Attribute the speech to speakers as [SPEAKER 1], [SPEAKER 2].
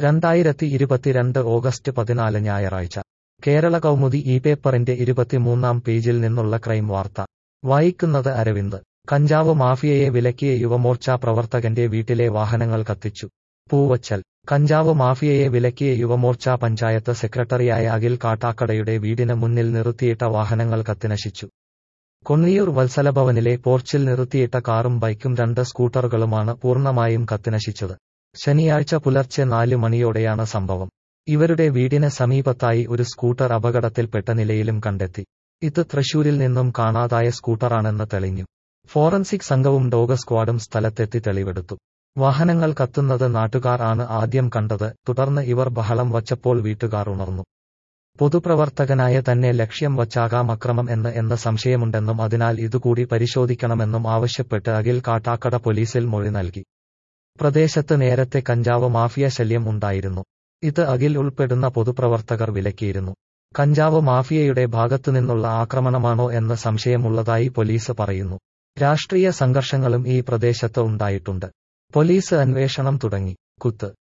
[SPEAKER 1] 2022 August 14 ഞായറാഴ്ച കേരള കൗമുദി ഈ പേപ്പറിന്റെ 23-ാം പേജിൽ നിന്നുള്ള ക്രൈം വാർത്ത. വായിക്കുന്നത് അരവിന്ദ്. കഞ്ചാവ് മാഫിയയെ വിലക്കിയ യുവമോർച്ച പ്രവർത്തകന്റെ വീട്ടിലെ വാഹനങ്ങൾ കത്തിച്ചു. പൂവച്ചൽ. കഞ്ചാവ് മാഫിയയെ വിലക്കിയ യുവമോർച്ച പഞ്ചായത്ത് സെക്രട്ടറിയായ അഖിൽ കാട്ടാക്കടയുടെ വീടിന് മുന്നിൽ നിർത്തിയിട്ട വാഹനങ്ങൾ കത്തിനശിച്ചു. കൊന്നിയൂർ വത്സലഭവനിലെ പോർച്ചിൽ നിർത്തിയിട്ട കാറും ബൈക്കും 2 സ്കൂട്ടറുകളുമാണ് പൂർണ്ണമായും കത്തിനശിച്ചത്. ശനിയാഴ്ച പുലർച്ചെ 4 മണിയോടെയാണ് സംഭവം. ഇവരുടെ വീടിന് സമീപത്തായി ഒരു സ്കൂട്ടർ അപകടത്തിൽപ്പെട്ട നിലയിലും കണ്ടെത്തി. ഇത് തൃശൂരിൽ നിന്നും കാണാതായ സ്കൂട്ടറാണെന്ന് തെളിഞ്ഞു. ഫോറൻസിക് സംഘവും ഡോഗ് സ്ക്വാഡും സ്ഥലത്തെത്തി തെളിവെടുത്തു. വാഹനങ്ങൾ കത്തുന്നത് നാട്ടുകാർ ആണ് ആദ്യം കണ്ടത്. തുടർന്ന് ഇവർ ബഹളം വച്ചപ്പോൾ വീട്ടുകാർ ഉണർന്നു. പൊതുപ്രവർത്തകനായ തന്നെ ലക്ഷ്യം വച്ചാകാം അക്രമം എന്ന് സംശയമുണ്ടെന്നും അതിനാൽ ഇതുകൂടി പരിശോധിക്കണമെന്നും ആവശ്യപ്പെട്ട് അഖിൽ കാട്ടാക്കട പോലീസിൽ മൊഴി നൽകി. പ്രദേശത്ത് നേരത്തെ കഞ്ചാവ് മാഫിയ ശല്യം ഉണ്ടായിരുന്നു. ഇത് അഖിൽ ഉൾപ്പെടുന്ന പൊതുപ്രവർത്തകർ വിലക്കിയിരുന്നു. കഞ്ചാവ് മാഫിയയുടെ ഭാഗത്തുനിന്നുള്ള ആക്രമണമാണോ എന്ന് സംശയമുള്ളതായി പോലീസ് പറയുന്നു. രാഷ്ട്രീയ സംഘർഷങ്ങളും ഈ പ്രദേശത്ത് ഉണ്ടായിട്ടുണ്ട്. പോലീസ് അന്വേഷണം തുടങ്ങി. കുത്ത്